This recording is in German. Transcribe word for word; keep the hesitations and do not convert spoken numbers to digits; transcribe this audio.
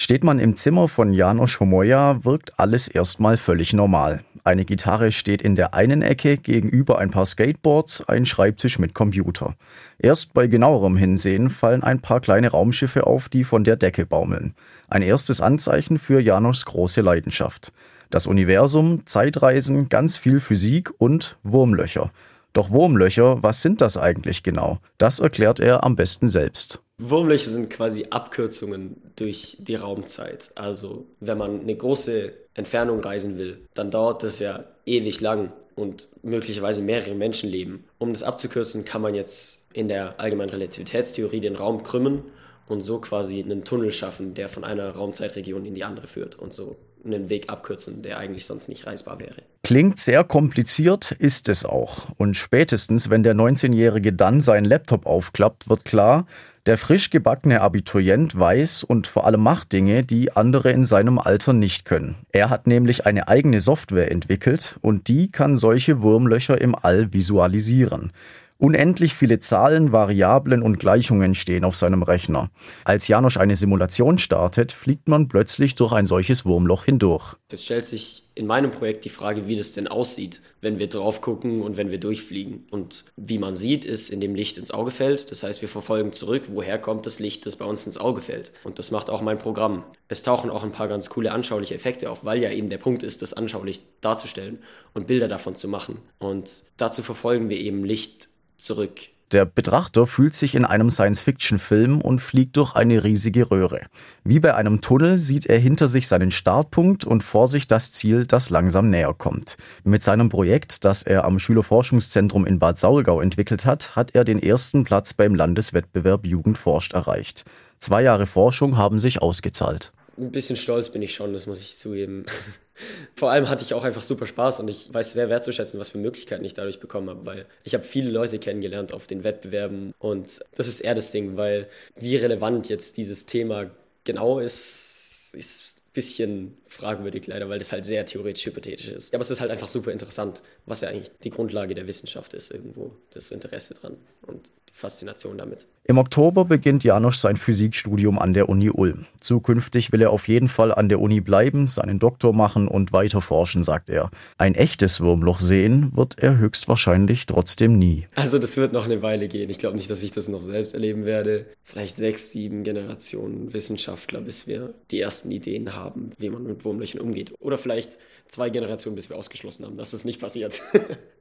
Steht man im Zimmer von János Homoya, wirkt alles erstmal völlig normal. Eine Gitarre steht in der einen Ecke, gegenüber ein paar Skateboards, ein Schreibtisch mit Computer. Erst bei genauerem Hinsehen fallen ein paar kleine Raumschiffe auf, die von der Decke baumeln. Ein erstes Anzeichen für János' große Leidenschaft. Das Universum, Zeitreisen, ganz viel Physik und Wurmlöcher. Doch Wurmlöcher, was sind das eigentlich genau? Das erklärt er am besten selbst. Wurmlöcher sind quasi Abkürzungen durch die Raumzeit. Also wenn man eine große Entfernung reisen will, dann dauert das ja ewig lang und möglicherweise mehrere Menschenleben. Um das abzukürzen, kann man jetzt in der allgemeinen Relativitätstheorie den Raum krümmen und so quasi einen Tunnel schaffen, der von einer Raumzeitregion in die andere führt und so einen Weg abkürzen, der eigentlich sonst nicht reisbar wäre. Klingt sehr kompliziert, ist es auch. Und spätestens, wenn der neunzehnjährige dann seinen Laptop aufklappt, wird klar, der frisch gebackene Abiturient weiß und vor allem macht Dinge, die andere in seinem Alter nicht können. Er hat nämlich eine eigene Software entwickelt und die kann solche Wurmlöcher im All visualisieren. Unendlich viele Zahlen, Variablen und Gleichungen stehen auf seinem Rechner. Als János eine Simulation startet, fliegt man plötzlich durch ein solches Wurmloch hindurch. Jetzt stellt sich in meinem Projekt die Frage, wie das denn aussieht, wenn wir drauf gucken und wenn wir durchfliegen. Und wie man sieht, ist, indem Licht ins Auge fällt. Das heißt, wir verfolgen zurück, woher kommt das Licht, das bei uns ins Auge fällt. Und das macht auch mein Programm. Es tauchen auch ein paar ganz coole anschauliche Effekte auf, weil ja eben der Punkt ist, das anschaulich darzustellen und Bilder davon zu machen. Und dazu verfolgen wir eben Licht zurück. Der Betrachter fühlt sich in einem Science-Fiction-Film und fliegt durch eine riesige Röhre. Wie bei einem Tunnel sieht er hinter sich seinen Startpunkt und vor sich das Ziel, das langsam näher kommt. Mit seinem Projekt, das er am Schülerforschungszentrum in Bad Saulgau entwickelt hat, hat er den ersten Platz beim Landeswettbewerb Jugend forscht erreicht. Zwei Jahre Forschung haben sich ausgezahlt. Ein bisschen stolz bin ich schon, das muss ich zugeben. Vor allem hatte ich auch einfach super Spaß und ich weiß sehr wertzuschätzen, was für Möglichkeiten ich dadurch bekommen habe, weil ich habe viele Leute kennengelernt auf den Wettbewerben und das ist eher das Ding, weil wie relevant jetzt dieses Thema genau ist, ist ein bisschen fragwürdig leider, weil das halt sehr theoretisch-hypothetisch ist. Aber es ist halt einfach super interessant, was ja eigentlich die Grundlage der Wissenschaft ist irgendwo, das Interesse dran und die Faszination damit. Im Oktober beginnt János sein Physikstudium an der Uni Ulm. Zukünftig will er auf jeden Fall an der Uni bleiben, seinen Doktor machen und weiter forschen, sagt er. Ein echtes Wurmloch sehen wird er höchstwahrscheinlich trotzdem nie. Also das wird noch eine Weile gehen. Ich glaube nicht, dass ich das noch selbst erleben werde. Vielleicht sechs, sieben Generationen Wissenschaftler, bis wir die ersten Ideen haben, wie man mit Wurmlöchern umgeht. Oder vielleicht zwei Generationen, bis wir ausgeschlossen haben, dass das nicht passiert.